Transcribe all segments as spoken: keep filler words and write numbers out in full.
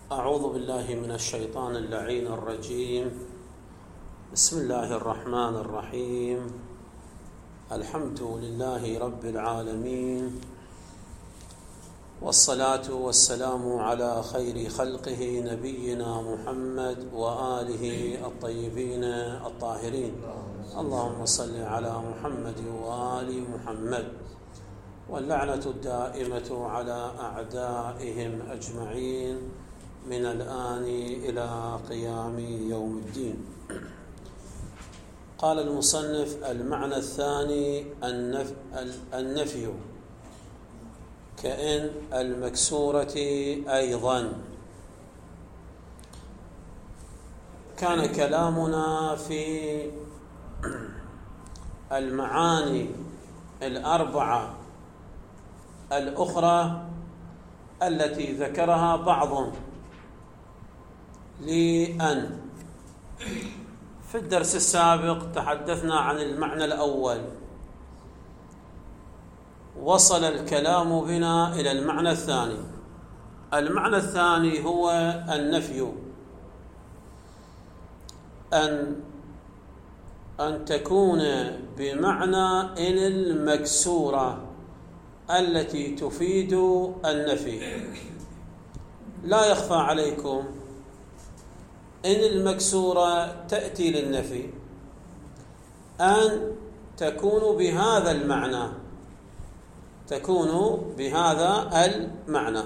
أعوذ بالله من الشيطان اللعين الرجيم. بسم الله الرحمن الرحيم. الحمد لله رب العالمين، والصلاة والسلام على خير خلقه نبينا محمد وآله الطيبين الطاهرين. اللهم صل على محمد وآل محمد، واللعنة الدائمة على أعدائهم أجمعين من الآن إلى قيام يوم الدين. قال المصنف: المعنى الثاني النفي كإن المكسورة أيضا. كان كلامنا في المعاني الأربعة الأخرى التي ذكرها بعض لأن. في الدرس السابق تحدثنا عن المعنى الأول، وصل الكلام بنا إلى المعنى الثاني. المعنى الثاني هو النفي، أن أن تكون بمعنى إن المكسورة التي تفيد النفي. لا يخفى عليكم إن المكسورة تأتي للنفي أن تكون بهذا المعنى، تكون بهذا المعنى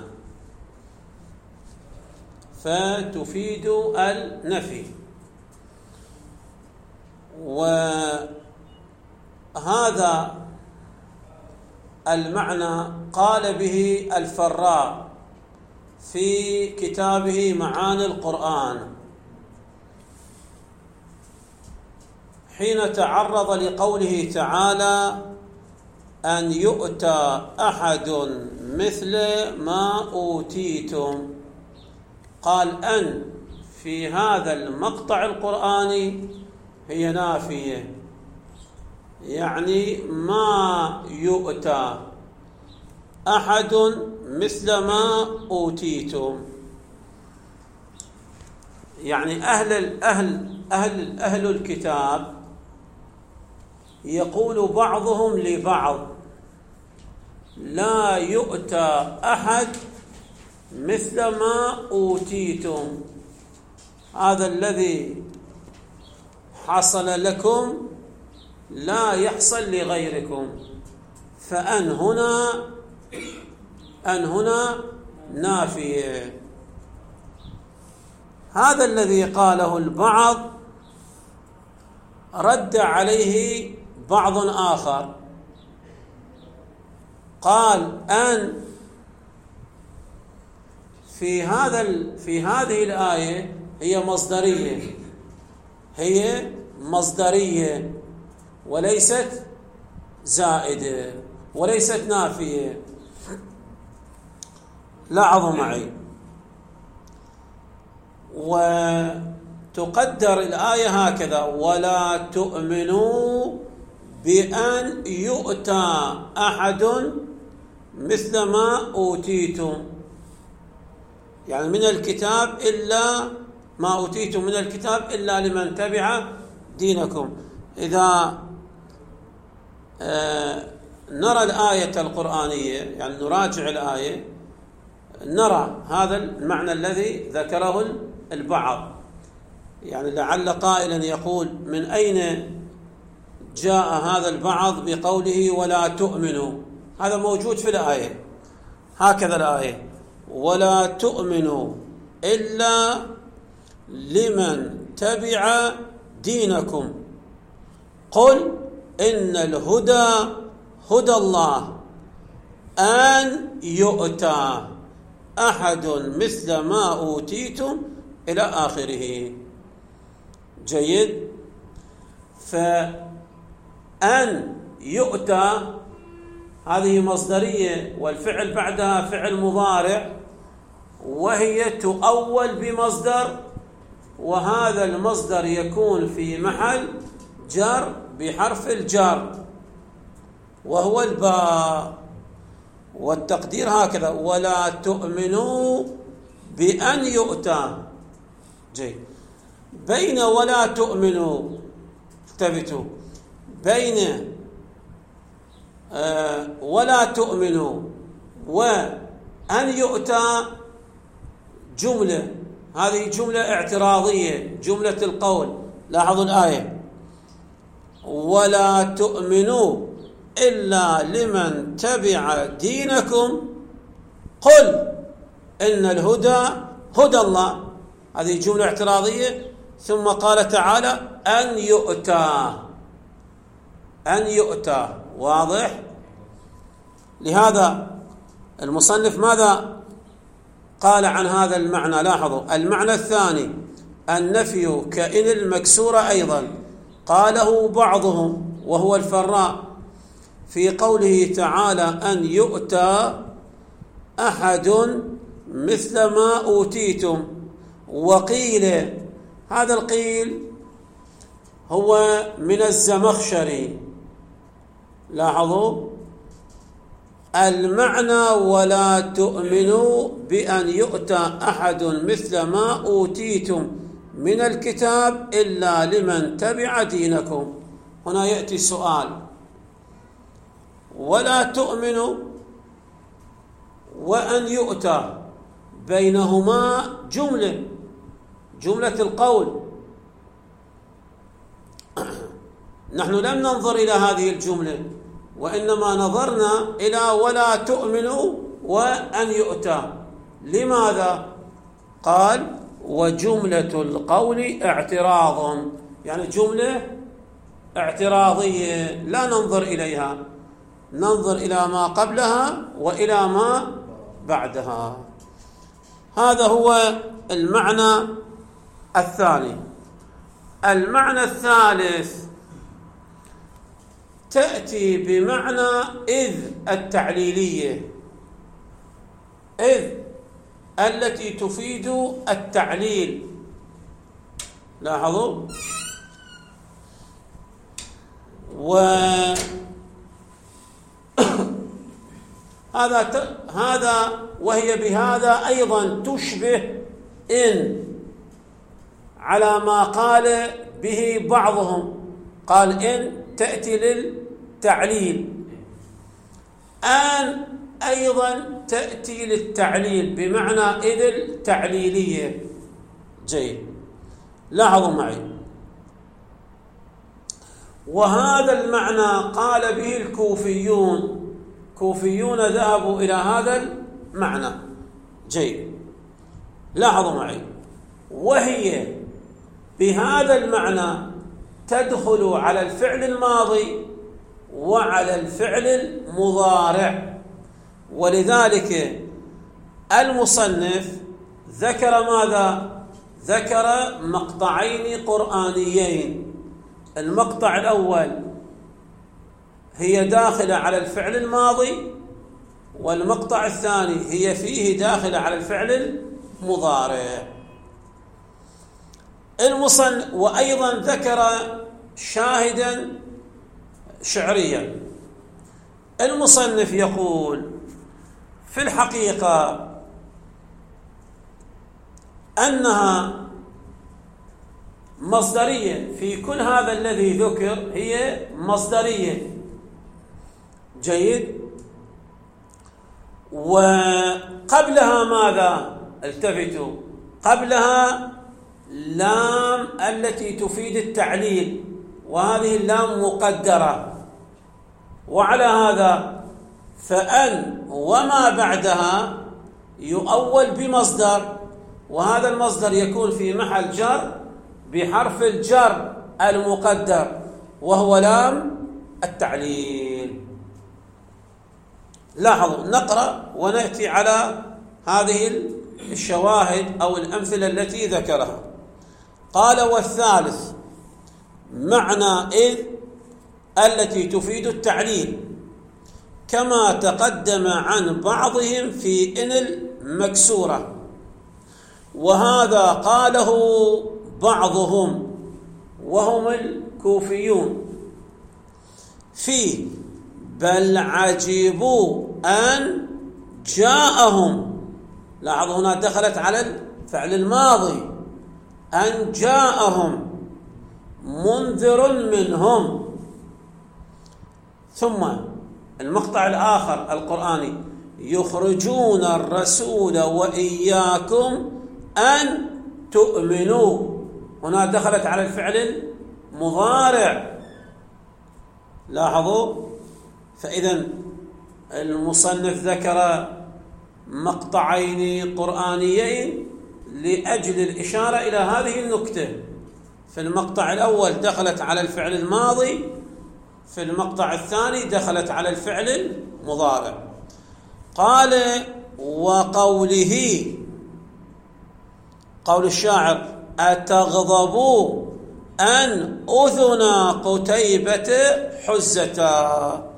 فتفيد النفي. وهذا المعنى قال به الفراء في كتابه معاني القرآن، حين تعرض لقوله تعالى: أن يؤتى أحد مثل ما أوتيتم. قال أن في هذا المقطع القرآني هي نافية، يعني ما يؤتى أحد مثل ما أوتيتم، يعني أهل الأهل أهل أهل الكتاب يقول بعضهم لبعض: لا يؤتى أحد مثل ما أوتيتم، هذا الذي حصل لكم لا يحصل لغيركم. فأن هنا أن هنا نافية. هذا الذي قاله البعض رد عليه بعض آخر، قال أن في هذا في هذه الآية هي مصدرية، هي مصدرية وليست زائدة وليست نافية. لاحظوا معي، وتقدر الآية هكذا: ولا تؤمنوا بأن يؤتى أحد مثل ما أوتيتم، يعني من الكتاب إلا ما أوتيتم من الكتاب إلا لمن تبع دينكم. إذا آه نرى الآية القرآنية، يعني نراجع الآية، نرى هذا المعنى الذي ذكره البعض. يعني لعل قائلا يقول: من أين جاء هذا البعض بقوله ولا تؤمنوا؟ هذا موجود في الآية، هكذا الآية: ولا تؤمنوا إلا لمن تبع دينكم، قل إن الهدى هدى الله أن يؤتى أحد مثل ما أوتيتم إلى آخره. جيد. فأن يؤتى هذه مصدرية، والفعل بعدها فعل مضارع، وهي تؤول بمصدر، وهذا المصدر يكون في محل جر بحرف الجر وهو الباء. والتقدير هكذا: ولا تؤمنوا بأن يؤتى. جيد. بين ولا تؤمنوا، التفتوا، بين آه ولا تؤمنوا وأن يؤتى جملة، هذه جملة اعتراضية، جملة القول. لاحظوا الآية: ولا تؤمنوا إلا لمن تبع دينكم قل إن الهدى هدى الله. هذه جملة اعتراضية. ثم قال تعالى: أن يؤتى، أن يؤتى. واضح؟ لهذا المصنف ماذا قال عن هذا المعنى؟ لاحظوا المعنى الثاني: النفي كإن المكسورة أيضا قاله بعضهم وهو الفراء في قوله تعالى: أن يؤتى أحد مثل ما أوتيتم. وقيل، هذا القيل هو من الزمخشري. لاحظوا المعنى: ولا تؤمنوا بأن يؤتى أحد مثل ما أوتيتم من الكتاب إلا لمن تبع دينكم. هنا يأتي سؤال: ولا تؤمنوا وأن يؤتى بينهما جملة، جملة القول. نحن لم ننظر إلى هذه الجملة، وإنما نظرنا إلى ولا تؤمنوا وأن يؤتى. لماذا؟ قال: وجملة القول اعتراض، يعني جملة اعتراضية لا ننظر إليها، ننظر إلى ما قبلها وإلى ما بعدها. هذا هو المعنى الثاني. المعنى الثالث: تأتي بمعنى إذ التعليلية، إذ التي تفيد التعليل. لاحظوا، وهذا هذا وهي بهذا أيضا تشبه إن على ما قال به بعضهم. قال إن تأتي للتعليل، أن أيضا تأتي للتعليل بمعنى إذ التعليلية. جيد. لاحظوا معي، وهذا المعنى قال به الكوفيون، كوفيون ذهبوا إلى هذا المعنى. جيد. لاحظوا معي، وهي بهذا المعنى تدخل على الفعل الماضي وعلى الفعل المضارع. ولذلك المصنف ذكر ماذا؟ ذكر مقطعين قرآنيين. المقطع الأول هي داخلة على الفعل الماضي، والمقطع الثاني هي فيه داخلة على الفعل المضارع. المصنف وأيضا ذكر شاهدا شعريا. المصنف يقول: في الحقيقة أنها مصدرية، في كل هذا الذي ذكر هي مصدرية. جيد. وقبلها ماذا؟ التفتوا، قبلها لام التي تفيد التعليل، وهذه اللام مقدرة. وعلى هذا فأن وما بعدها يؤول بمصدر، وهذا المصدر يكون في محل جر بحرف الجر المقدر وهو لام التعليل. لاحظوا، نقرأ ونأتي على هذه الشواهد أو الأمثلة التي ذكرها. قال: والثالث معنى إذ التي تفيد التعليل كما تقدم عن بعضهم في إن المكسورة، وهذا قاله بعضهم وهم الكوفيون في بل عجبوا أن جاءهم لاحظ هنا دخلت على الفعل الماضي، أن جاءهم منذر منهم. ثم المقطع الآخر القرآني: يخرجون الرسول وإياكم أن تؤمنوا. هنا دخلت على الفعل المضارع. لاحظوا، فإذا المصنف ذكر مقطعين قرآنيين لأجل الإشارة إلى هذه النكتة. في المقطع الأول دخلت على الفعل الماضي، في المقطع الثاني دخلت على الفعل المضارع. قال: وقوله، قول الشاعر: أتغضبوا أن أذنا قتيبة حزتا.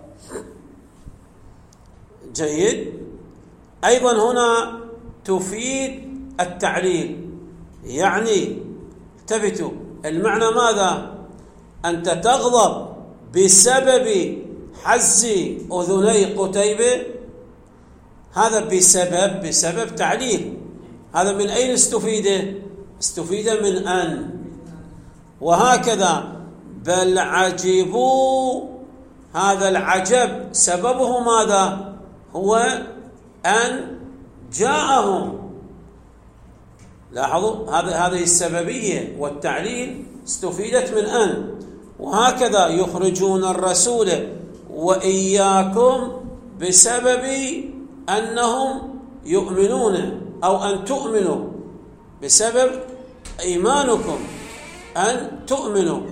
جيد. أيضا هنا تفيد التعليل، يعني التفتوا المعنى ماذا؟ أنت تغضب بسبب حز أذني قتيبة، هذا بسبب بسبب تعليل. هذا من أين استفيد؟ استفيد من أن. وهكذا: بل عجبوا، هذا العجب سببه ماذا؟ هو أن جاءهم. لاحظوا، هذا هذه السببية والتعليل استفيدت من أن. وهكذا: يخرجون الرسول وإياكم بسبب أنهم يؤمنون، أو أن تؤمنوا، بسبب إيمانكم أن تؤمنوا.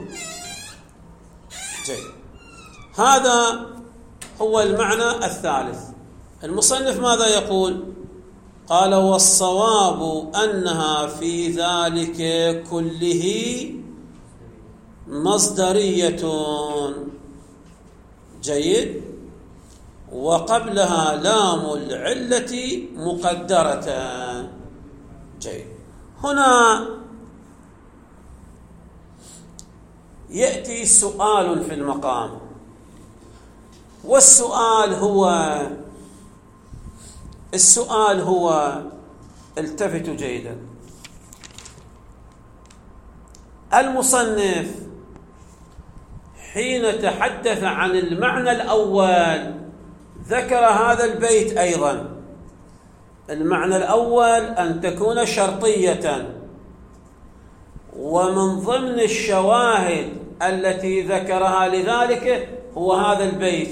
جيد. هذا هو المعنى الثالث. المصنف ماذا يقول؟ قال: والصواب أنها في ذلك كله مصدرية. جيد. وقبلها لام العلة مقدرة. جيد. هنا يأتي سؤال في المقام، والسؤال هو السؤال هو التفتوا جيدا. المصنف حين تحدث عن المعنى الأول ذكر هذا البيت أيضا. المعنى الأول أن تكون شرطية، ومن ضمن الشواهد التي ذكرها لذلك هو هذا البيت.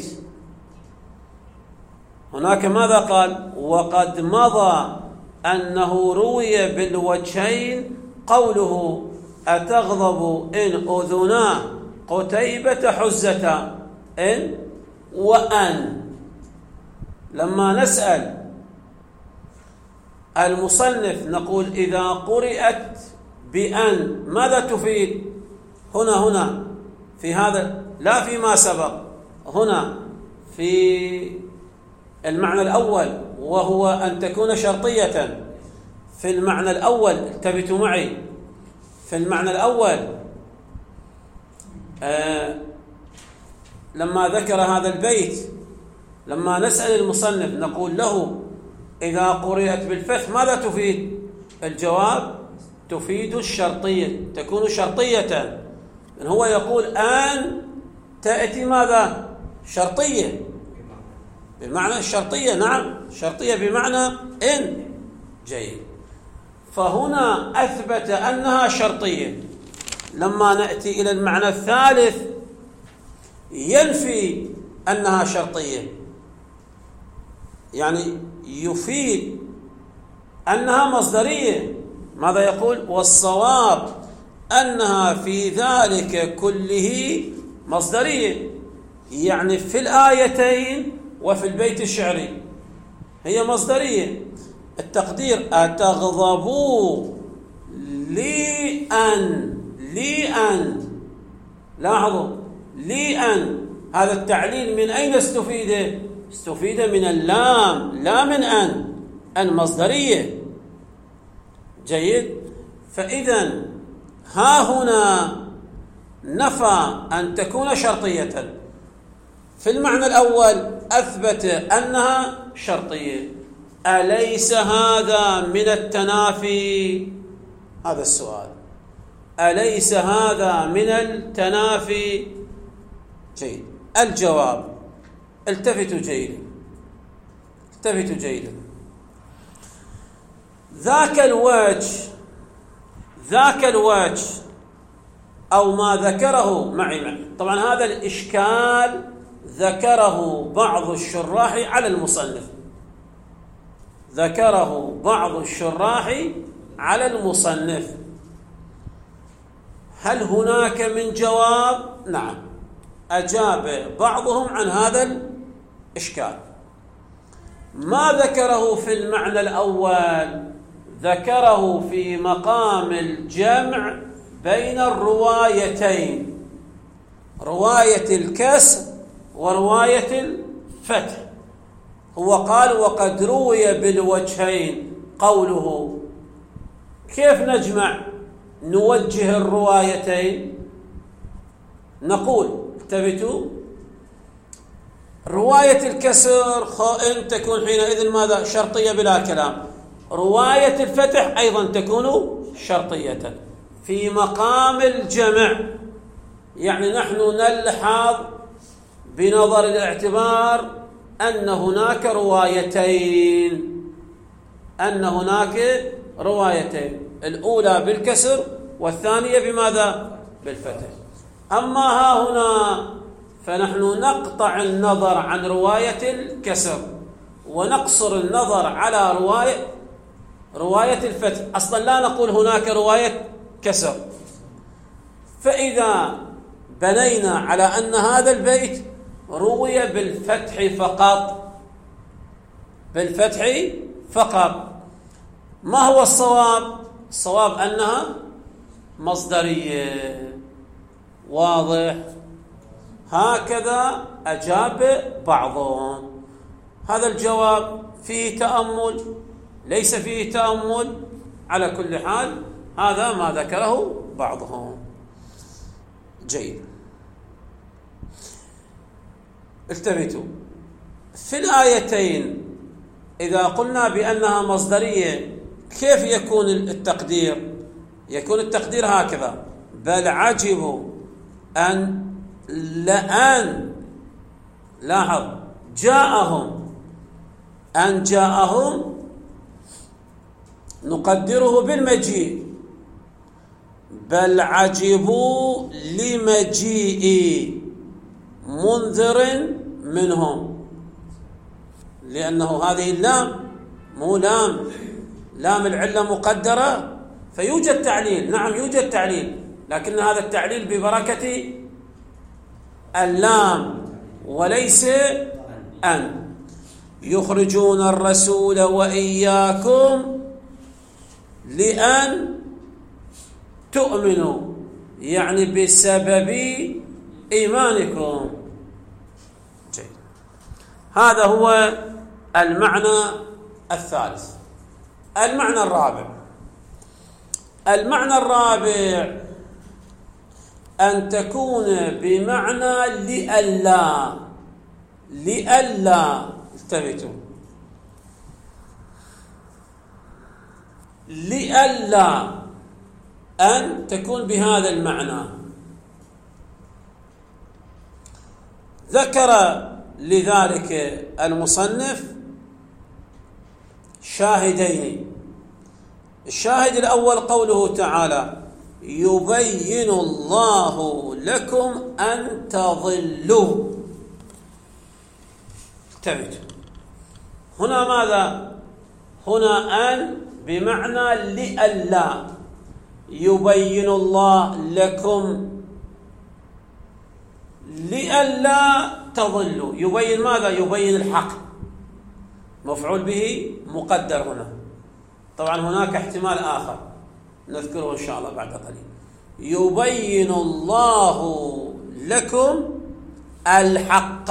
هناك ماذا قال؟ وقد مضى أنه روي بالوجهين قوله: أتغضب إن أذنا قتيبة حزتا إن وأن. لما نسأل المصنف نقول: إذا قرأت بأن ماذا تفيد؟ هنا هنا في هذا، لا فيما سبق، هنا في المعنى الأول، وهو أن تكون شرطية. في المعنى الأول، انتبهوا معي، في المعنى الأول آه لما ذكر هذا البيت، لما نسأل المصنف نقول له: إذا قرأت بالفتح ماذا تفيد؟ الجواب: تفيد الشرطية، تكون شرطية. هو يقول أن تأتي ماذا؟ شرطية، بمعنى الشرطية. نعم، شرطية بمعنى إن. جيد. فهنا أثبت أنها شرطية. لما نأتي إلى المعنى الثالث ينفي أنها شرطية، يعني يفيد أنها مصدرية. ماذا يقول؟ والصواب أنها في ذلك كله مصدرية، يعني في الآيتين وفي البيت الشعري هي مصدرية. التقدير: أتغضبوا لأن لأن. لاحظوا، لأن هذا التعليل من أين استفيد؟ استفيد من اللام، لا من أن. أن مصدرية. جيد. فإذا ها هنا نفى أن تكون شرطية. في المعنى الأول أثبت أنها شرطية. أليس هذا من التنافي؟ هذا السؤال، أليس هذا من التنافي؟ جيد. الجواب، التفتوا جيدا، التفتوا جيدا. ذاك الوجه ذاك الوجه أو ما ذكره معي معي طبعا هذا الإشكال ذكره بعض الشراح على المصنف، ذكره بعض الشراح على المصنف. هل هناك من جواب؟ نعم، أجاب بعضهم عن هذا الإشكال. ما ذكره في المعنى الأول، ذكره في مقام الجمع بين الروايتين، رواية الكسر ورواية الفتح. هو قال وقد روي بالوجهين. قوله كيف نجمع نوجه الروايتين؟ نقول التفتوا، رواية الكسر خائن تكون حينئذ ماذا؟ شرطية بلا كلام. رواية الفتح أيضا تكون شرطية. في مقام الجمع يعني نحن نلحظ بنظر الاعتبار أن هناك روايتين، أن هناك روايتين، الأولى بالكسر والثانية بماذا؟ بالفتح. أما ها هنا فنحن نقطع النظر عن رواية الكسر ونقصر النظر على رواية رواية الفتح. أصلا لا نقول هناك رواية كسر. فإذا بنينا على أن هذا البيت روي بالفتح فقط، بالفتح فقط، ما هو الصواب؟ الصواب أنها مصدرية. واضح؟ هكذا أجاب بعضهم. هذا الجواب فيه تأمل، ليس فيه تأمل، على كل حال هذا ما ذكره بعضهم. جيد. التفتوا في الآيتين، إذا قلنا بأنها مصدرية كيف يكون التقدير؟ يكون التقدير هكذا: بل عجبوا أن لأن لاحظ جاءهم، أن جاءهم نقدره بالمجيء، بل عجبوا لمجيء منذر منهم، لأنه هذه اللام مو لام لام العلة مقدرة، فيوجد تعليل. نعم يوجد تعليل، لكن هذا التعليل ببركة اللام وليس أن. يخرجون الرسول وإياكم لأن تؤمنوا، يعني بسبب إيمانكم. جيد. هذا هو المعنى الثالث. المعنى الرابع، المعنى الرابع أن تكون بمعنى لئلا. لئلا، التفتوا، لئلا أن تكون بهذا المعنى. ذكر لذلك المصنف شاهدين. الشاهد الأول قوله تعالى: يبين الله لكم أن تضلوا. انتبهوا، هنا ماذا؟ هنا أن بمعنى لئلا، يبين الله لكم لئلا تضلوا. يبين ماذا؟ يبين الحق، مفعول به مقدر هنا. طبعا هناك احتمال آخر نذكره إن شاء الله بعد قليل. يبين الله لكم الحق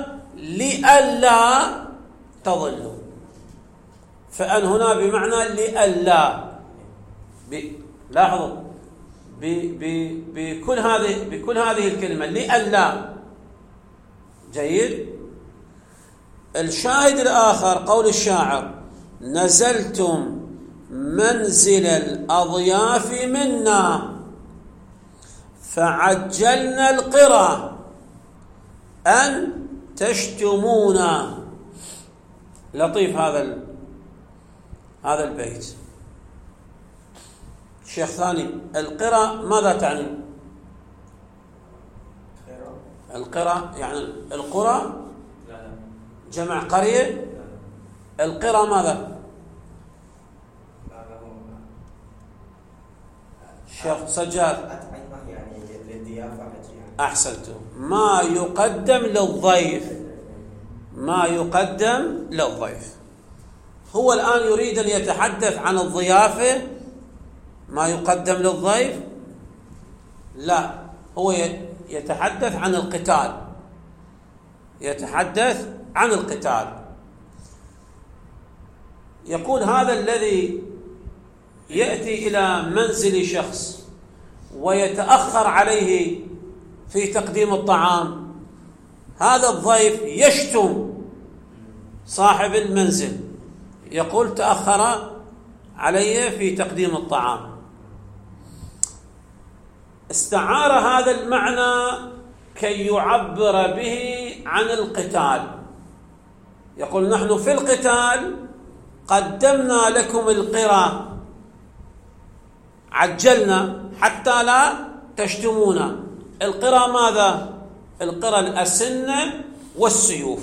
لئلا تضلوا. فأن هنا بمعنى لئلا. لاحظوا بكل هذه بكل هذه الكلمة لئلا. جيد. الشاهد الآخر قول الشاعر: نزلتم منزل الأضياف منا فعجلنا القرى أن تشتمونا. لطيف هذا ال... هذا البيت. شيخ ثاني، القرى ماذا تعني؟ القرى يعني القرى، جمع قرية. القرى ماذا؟ شيخ سجاد. أحسنتم. ما يقدم للضيف، ما يقدم للضيف. هو الآن يريد أن يتحدث عن الضيافة، ما يقدم للضيف. لا، هو يتحدث عن القتال، يتحدث عن القتال. يقول هذا الذي يأتي إلى منزل شخص ويتأخر عليه في تقديم الطعام، هذا الضيف يشتم صاحب المنزل، يقول تأخر علي في تقديم الطعام. استعار هذا المعنى كي يعبر به عن القتال. يقول نحن في القتال قدمنا لكم القرى، عجلنا حتى لا تشتمونا. القرى ماذا؟ القرى الأسنة والسيوف.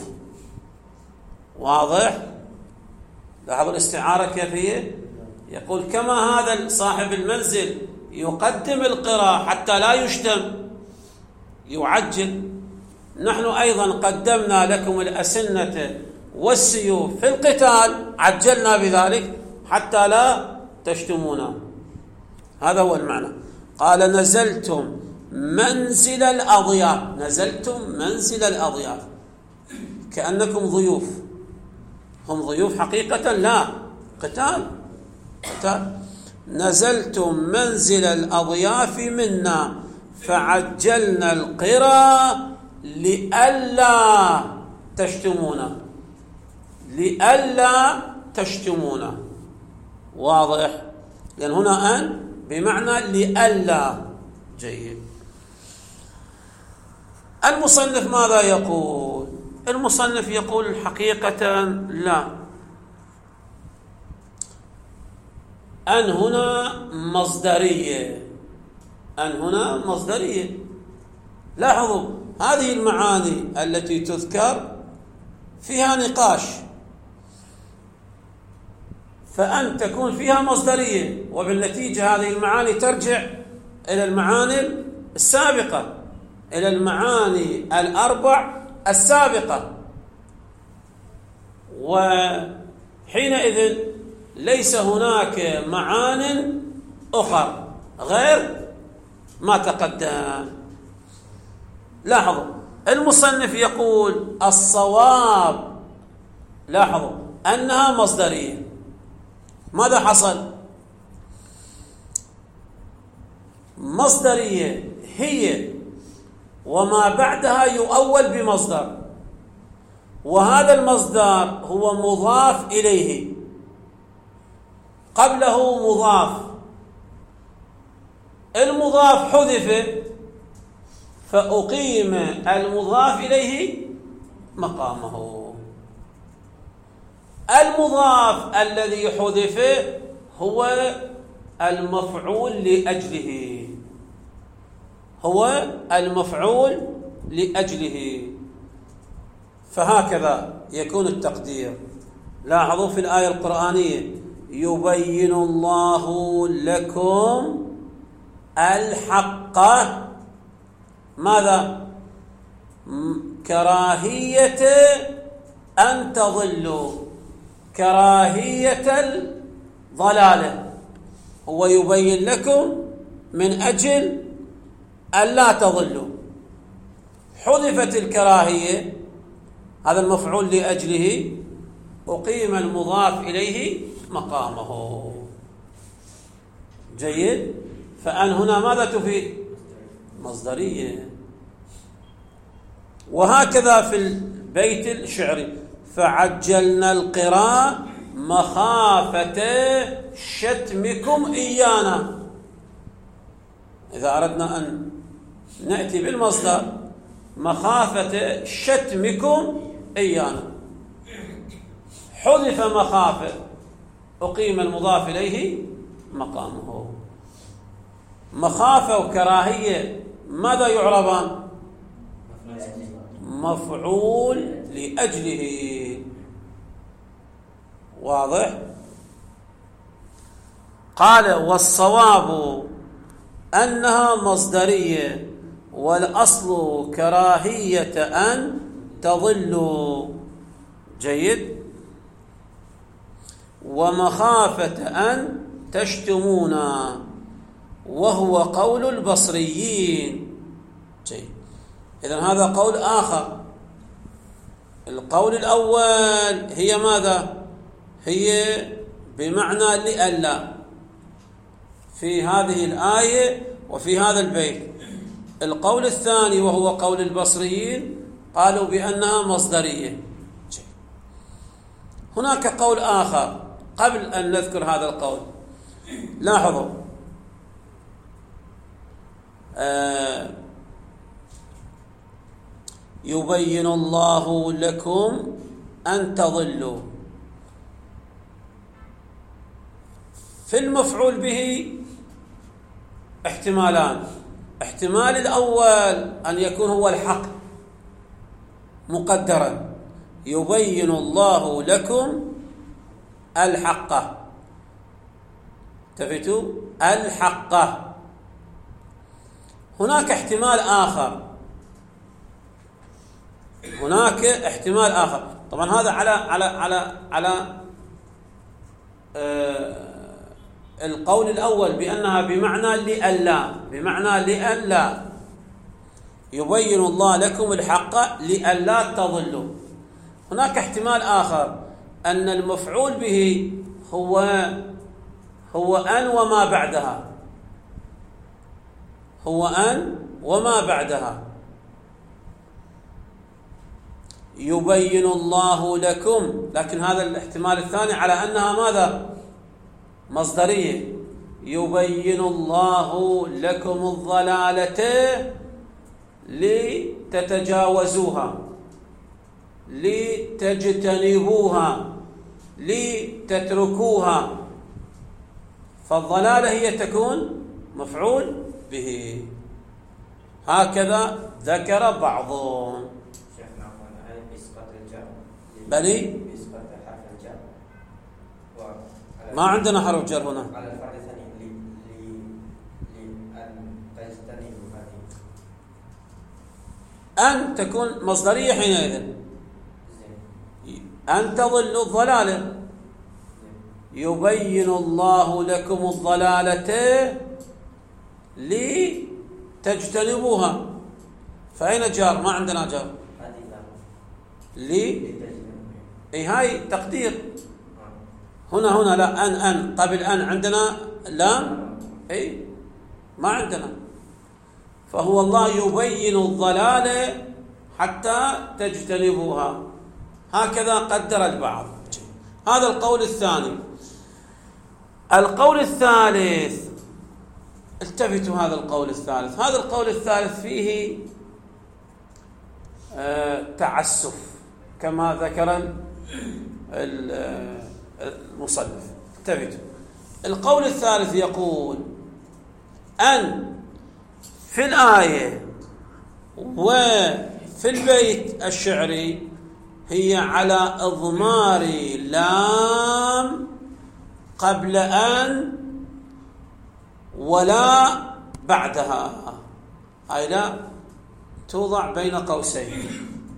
واضح؟ لاحظوا الاستعارة كيف هي؟ يقول كما هذا صاحب المنزل يقدم القرى حتى لا يشتم، يعجل، نحن أيضا قدمنا لكم الأسنة والسيوف في القتال، عجلنا بذلك حتى لا تشتمونا. هذا هو المعنى. قال نزلتم منزل الأضياف، نزلتم منزل الأضياف كأنكم ضيوف. هم ضيوف حقيقة؟ لا، قتال قتال. نزلتم منزل الأضياف منا فعجلنا القرى لئلا تشتمونا، لئلا تشتمونا. واضح؟ لأن هنا أن بمعنى لئلا. جيد. المصنف ماذا يقول؟ المصنف يقول حقيقة لا، أن هنا مصدرية، أن هنا مصدرية. لاحظوا هذه المعاني التي تذكر فيها نقاش، فأن تكون فيها مصدرية، وبالنتيجة هذه المعاني ترجع إلى المعاني السابقة، إلى المعاني الأربع السابقة، وحينئذ ليس هناك معان أخرى غير ما تقدم. لاحظوا المصنف يقول الصواب، لاحظوا أنها مصدرية. ماذا حصل؟ مصدرية هي وما بعدها يؤول بمصدر، وهذا المصدر هو مضاف إليه، قبله مضاف، المضاف حذف فأقيم المضاف إليه مقامه. المضاف الذي حذف هو المفعول لأجله، هو المفعول لأجله. فهكذا يكون التقدير. لاحظوا في الآية القرآنية يبين الله لكم الحق، ماذا؟ كراهية أن تضلوا، كراهية الضلالة. هو يبين لكم من أجل ألا تضلوا. حذفت الكراهية، هذا المفعول لأجله، أقيم المضاف إليه مقامه. جيد. فأن هنا ماذا تفيد؟ مصدرية. وهكذا في البيت الشعري فعجلنا القراء مخافة شتمكم إيانا. إذا أردنا أن نأتي بالمصدر مخافة شتمكم إيانا، حذف مخافة، أقيم المضاف إليه مقامه. مخافة وكراهية ماذا يعربان؟ مفعول لأجله. واضح؟ قال والصواب أنها مصدرية، والأصل كراهية أن تضلوا. جيد. ومخافة أن تشتمونا، وهو قول البصريين. جيد. إذن هذا قول آخر. القول الأول هي ماذا؟ هي بمعنى لئلا في هذه الآية وفي هذا البيت. القول الثاني وهو قول البصريين قالوا بأنها مصدرية. هناك قول آخر قبل أن نذكر هذا القول. لاحظوا آه يبين الله لكم أن تضلوا. في المفعول به احتمالان. احتمال الأول أن يكون هو الحق مقدرا، يبين الله لكم الحق. انتبهتوا؟ الحق. هناك احتمال آخر. هناك احتمال آخر. طبعا هذا على على على على آه القول الأول بأنها بمعنى لئلا، بمعنى لئلا يبين الله لكم الحق لئلا تضلوا. هناك احتمال آخر أن المفعول به هو هو أن وما بعدها، هو أن وما بعدها. يبين الله لكم، لكن هذا الاحتمال الثاني على أنها ماذا؟ مصدرية. يبين الله لكم الضلالة لتتجاوزوها، لتجتنبوها، لتتركوها. فالضلالة هي تكون مفعول به. هكذا ذكر بعضهم. بلي ما عندنا حرف جر هنا. على الفعل الثاني لأن تجتنبوا هذه أن تكون مصدرية حينئذ. أن تضلوا الضلالة. يبين الله لكم الضلالة لتجتنبوها. فأين جار؟ ما عندنا جار. لي أي هاي تقدير. هنا هنا لا، أن أن قبل أن عندنا لام، أي ما عندنا. فهو الله يبين الضلال حتى تجتنبوها. هكذا قدر البعض. هذا القول الثاني. القول الثالث، التفتوا هذا القول الثالث. هذا القول الثالث فيه آه تعسف كما ذكر المصنف. التفتوا. القول الثالث يقول أن في الآية وفي البيت الشعري هي على إضمار لام قبل أن ولا بعدها. هاي لا توضع بين قوسين.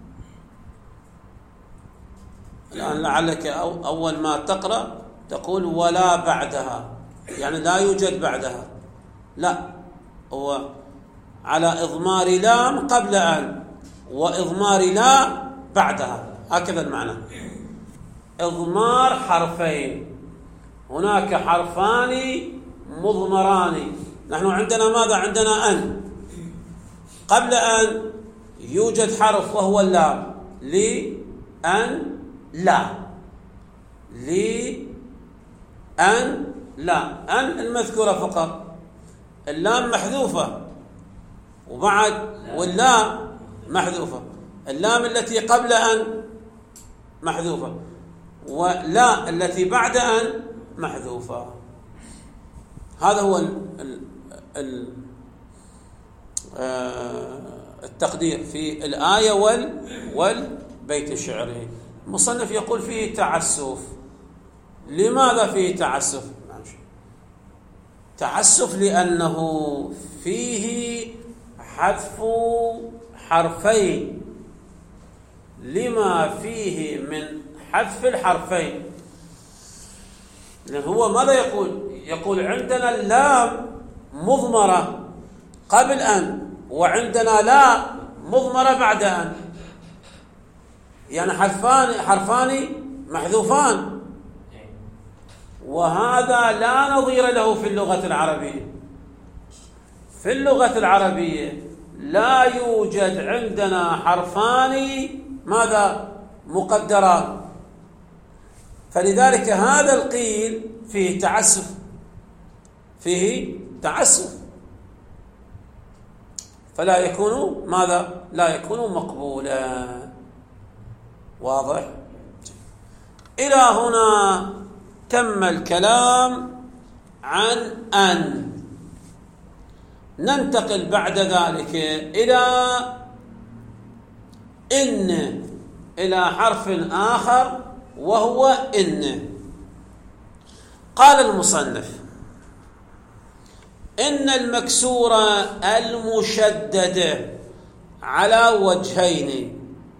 الآن لعلك أول ما تقرأ تقول ولا بعدها، يعني لا يوجد بعدها. لا، هو على إضمار لام قبل أن وإضمار لا بعدها، هكذا المعنى. إضمار حرفين، هناك حرفان مضمران. نحن عندنا ماذا؟ عندنا أن قبل أن يوجد حرف وهو اللام، لأن لا. لأن لا أن المذكورة فقط، اللام محذوفة وبعد واللام محذوفة، اللام التي قبل أن محذوفة ولا التي بعد أن محذوفة. هذا هو ال ال ال التقدير في الآية وال والبيت الشعري. المصنف يقول فيه تعسف. لماذا فيه تعسف؟ تعسف لأنه فيه حذف حرفين، لما فيه من حذف الحرفين. لأن هو ماذا يقول؟ يقول عندنا اللام مضمرة قبل أن، وعندنا لا مضمرة بعد أن، يعني حرفان حرفان محذوفان، وهذا لا نظير له في اللغة العربية. في اللغة العربية لا يوجد عندنا حرفان ماذا مقدران، فلذلك هذا القيل فيه تعسف، فيه تعسف، فلا يكون ماذا لا يكون مقبولا. واضح؟ إلى هنا تم الكلام عن أن. ننتقل بعد ذلك إلى إن، إلى حرف آخر وهو إن. قال المصنف: إن المكسورة المشددة على وجهين،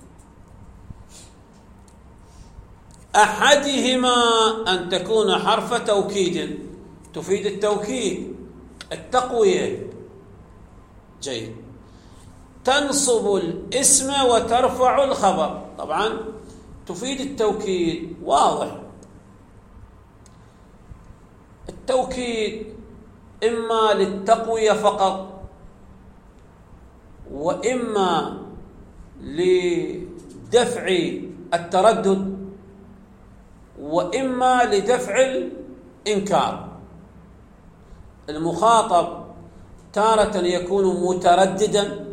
أحدهما أن تكون حرف توكيد تفيد التوكيد التقوية، جيد، تنصب الاسم وترفع الخبر. طبعا تفيد التوكيد واضح. التوكيد إما للتقوية فقط، وإما لدفع التردد، وإما لدفع الإنكار. المخاطب تارة يكون مترددا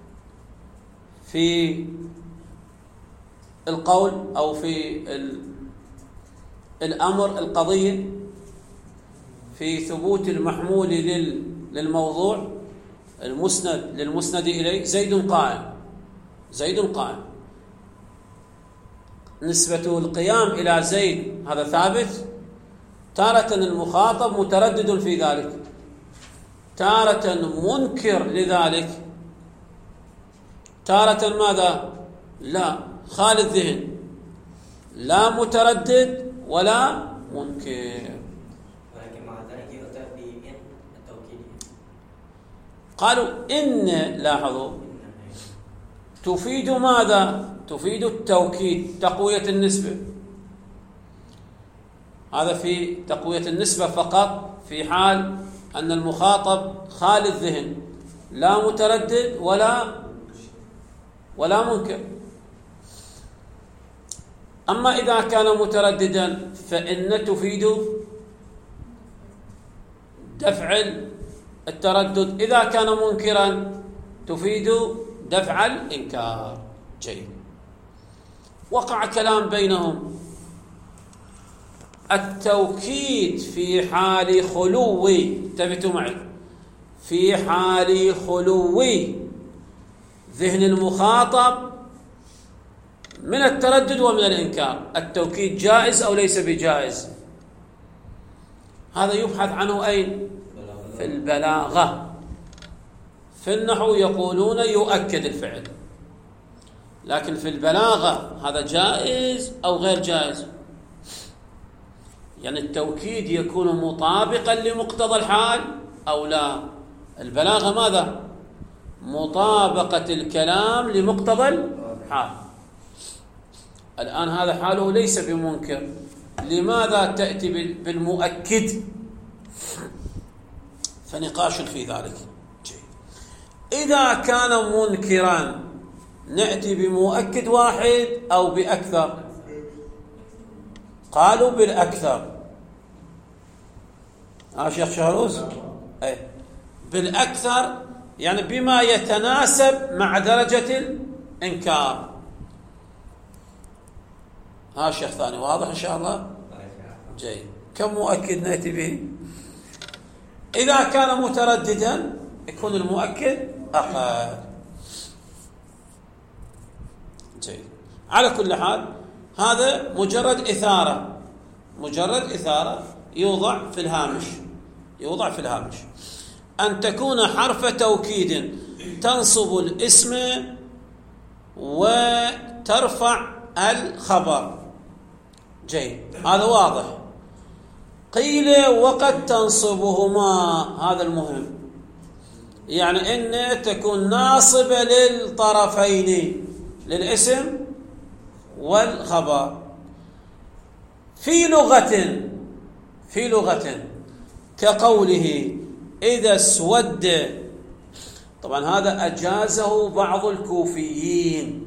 في القول أو في الأمر القضية، في ثبوت المحمول للموضوع المسند للمسند إليه. زيد قائم، زيد قائم، نسبة القيام إلى زيد هذا ثابت. تارة المخاطب متردد في ذلك، تارة منكر لذلك، تارة ماذا؟ لا، خالي الذهن، لا متردد ولا منكر. ولكن مع ذلك يؤتى بإن التوكيد. قالوا إن، لاحظوا، تفيد ماذا؟ تفيد التوكيد، تقوية النسبة. هذا في تقوية النسبة فقط، في حال أن المخاطب خالي الذهن، لا متردد ولا ولا منكر. أما إذا كان مترددا فإن تفيد دفع التردد، إذا كان منكرا تفيد دفع الإنكار. جيد. وقع كلام بينهم. التوكيد في حال خلو، انتبهوا معي، في حال خلو ذهن المخاطب من التردد ومن الإنكار، التوكيد جائز أو ليس بجائز؟ هذا يبحث عنه أين؟ في البلاغة. في النحو يقولون يؤكد الفعل، لكن في البلاغة هذا جائز أو غير جائز؟ يعني التوكيد يكون مطابقا لمقتضى الحال أو لا؟ البلاغة ماذا؟ مطابقة الكلام لمقتضى الحال. الآن هذا حاله ليس بمنكر، لماذا تأتي بالمؤكد؟ فنقاش في ذلك. إذا كان منكرا نأتي بمؤكد واحد أو بأكثر؟ قالوا بالأكثر. ها شيخ شهروز؟ أي بالأكثر يعني بما يتناسب مع درجة الإنكار. ها شيخ ثاني واضح إن شاء الله؟ جيد. كم مؤكد نأتي به؟ إذا كان مترددا يكون المؤكد أقل. جيد. على كل حال هذا مجرد إثارة، مجرد إثارة يوضع في الهامش، يوضع في الهامش أن تكون حرف توكيد تنصب الاسم وترفع الخبر. جيد، هذا واضح. قيل وقد تنصبهما، هذا المهم، يعني إن تكون ناصبة للطرفين، للاسم والخبر. في لغة في لغة كقوله إذا اسود، طبعا هذا أجازه بعض الكوفيين،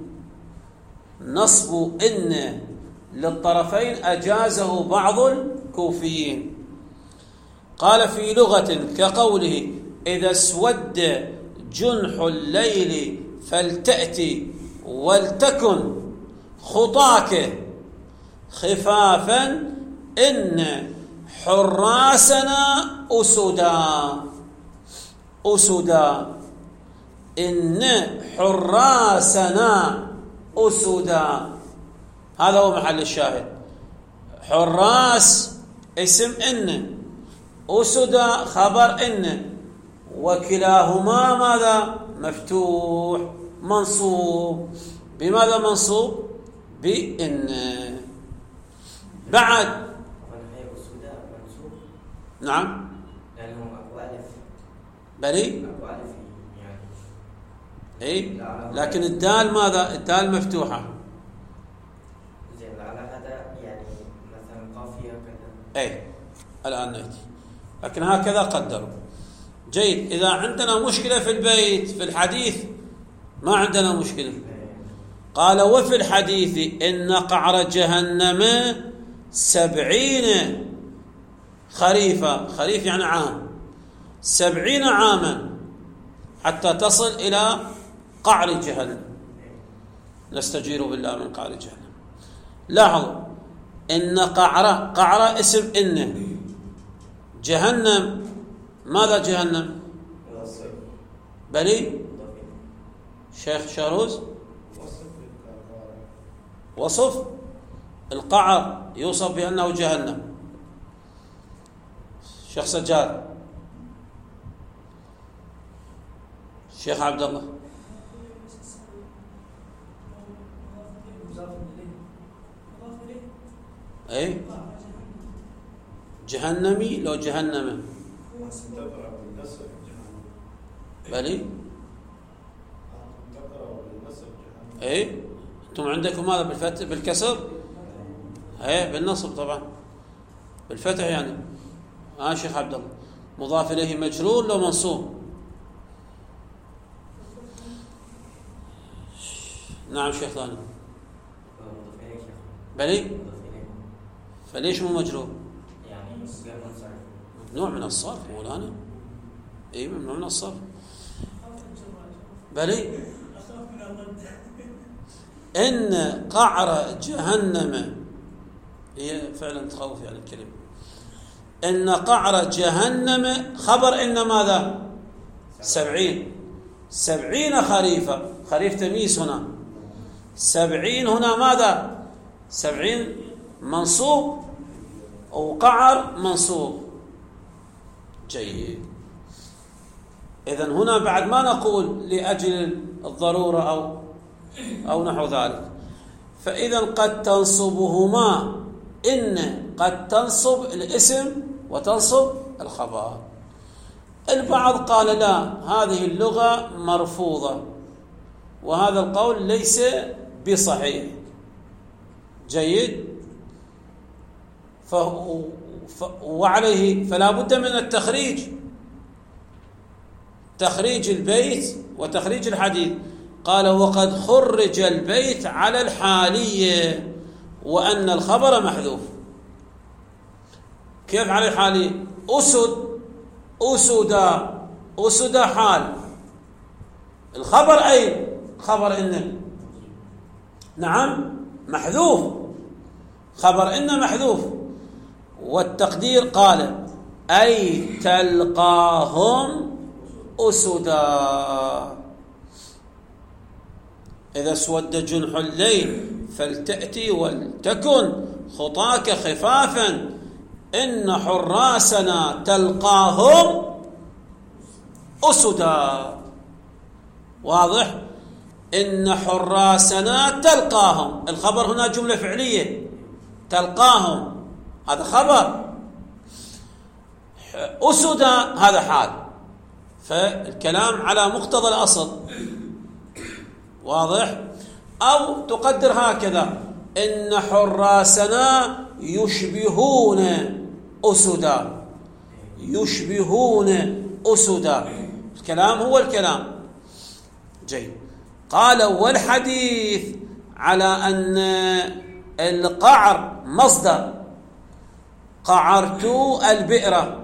نصب إن للطرفين أجازه بعض الكوفيين. قال في لغة كقوله إذا اسود جنح الليل فلتأتي ولتكن خطاك خفافا إن حراسنا أسدا. أسدا، إن حراسنا أسدا، هذا هو محل الشاهد. حراس اسم إن، أسدا خبر إن، وكلاهما ماذا؟ مفتوح منصوب. بماذا منصوب؟ بإن. بعد نعم لأنهم أكو ألف. بلي أكو ألف يعني. إيه، لكن الدال ماذا؟ الدال مفتوحة. زين، على هذا يعني مثلا قافية كذا. إيه، الآن نأتي، لكن هكذا قدروا. جيد. إذا عندنا مشكلة في البيت في الحديث ما عندنا مشكلة. قال وفي الحديث إن قعر جهنم سبعين خريفة، خريف يعني عام، سبعين عاما حتى تصل إلى قعر جهنم. نستجير بالله من قعر جهنم. لاحظوا إن قعر، قعر اسم إن، جهنم ماذا؟ جهنم بلي شيخ شاروز وصف القعر يوصف بأنه جهنم. شيخ سجاد، شيخ عبد الله، اي جهنمي لو جهنم بلي اي انتم عندكم ماذا بالفتح بالكسر؟ اي بالنصب طبعا، بالفتح يعني. ها آه شيخ عبد الله، مضاف اليه مجرور لو منصوب؟ نعم شيخ ثاني بلي، فليش مو مجرور؟ يعني ممنوع من الصرف مولانا. اي ممنوع من الصرف بلي. ان قعر جهنم، هي فعلا تخوف يعني الكلمه. ان قعر جهنم خبر ان ماذا؟ سبعين، سبعين خريفة، خريف تمييز هنا. سبعين هنا ماذا؟ سبعين منصوب وقعر منصوب. جيد. إذن هنا بعد ما نقول لأجل الضرورة أو أو نحو ذلك، فإذا قد تنصبهما إن، قد تنصب الاسم وتنصب الخبر. البعض قال لا، هذه اللغة مرفوضة، وهذا القول ليس بصحيح. جيد. ف... ف... وعليه فلا بد من التخريج، تخريج البيت وتخريج الحديث. قال وقد خرج البيت على الحالية وأن الخبر محذوف. كيف عليه حالي؟ أسد، أسدا، أسدا حال. الخبر أين؟ خبر إن، نعم محذوف، خبر إن محذوف. والتقدير قال أي تلقاهم أسدا. إذا اسود جنح الليل فلتأتي ولتكن خطاك خفافا إن حراسنا تلقاهم أسدا. واضح؟ إن حراسنا تلقاهم، الخبر هنا جملة فعلية، تلقاهم هذا خبر، أسدا هذا حال، فالكلام على مقتضى الأصل. واضح؟ أو تقدر هكذا إن حراسنا يشبهون أسدا، يشبهون أسدا، الكلام هو الكلام. جيد. قال والحديث على أن القعر مصدر، قعرت البئر.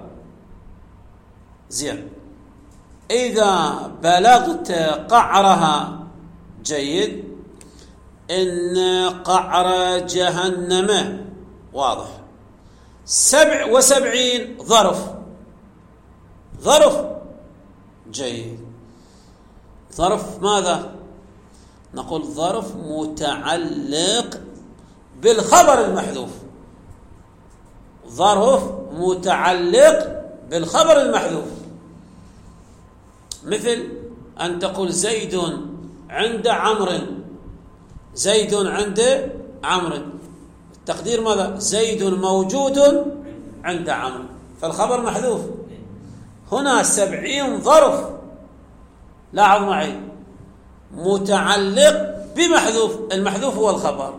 زين، إذا بلغت قعرها، جيد، إن قعر جهنم، واضح. سبع وسبعين ظرف، ظرف، جيد. ظرف ماذا؟ نقول ظرف متعلق بالخبر المحذوف، ظرف متعلق بالخبر المحذوف. مثل أن تقول زيد عند عمرو، زيد عند عمرو، التقدير ماذا؟ زيد موجود عند عمرو، فالخبر محذوف. هنا سبعين ظرف، لاحظ معي، متعلق بمحذوف، المحذوف هو الخبر.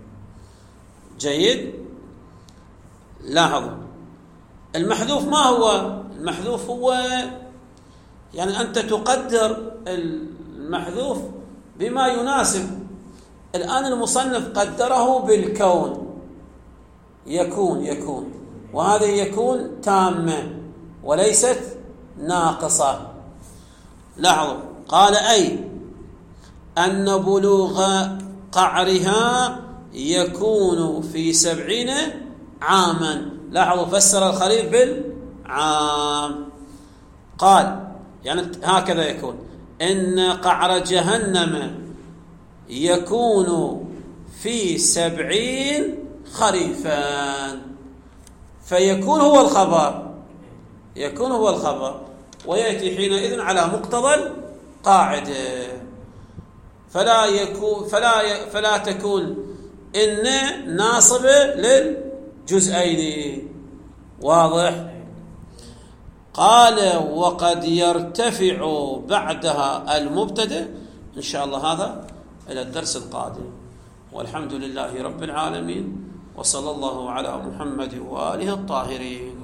جيد، لاحظوا المحذوف ما هو؟ المحذوف هو يعني أنت تقدر المحذوف بما يناسب. الآن المصنف قدره بالكون، يكون، يكون، وهذا يكون تامة وليست ناقصة. لاحظوا، قال أي أن بلوغ قعرها يكون في سبعين عاما. لاحظوا، فسر الخريف بالعام. قال يعني هكذا يكون إن قعر جهنم يكون في سبعين خريفا، فيكون هو الخبر، يكون هو الخبر، ويأتي حينئذ على مقتضى القاعدة. فلا يكون فلا فلا تكون إن ناصبة للجزئين. واضح؟ قال وقد يرتفع بعدها المبتدأ. إن شاء الله هذا إلى الدرس القادم، والحمد لله رب العالمين، وصلى الله على محمد وآله الطاهرين.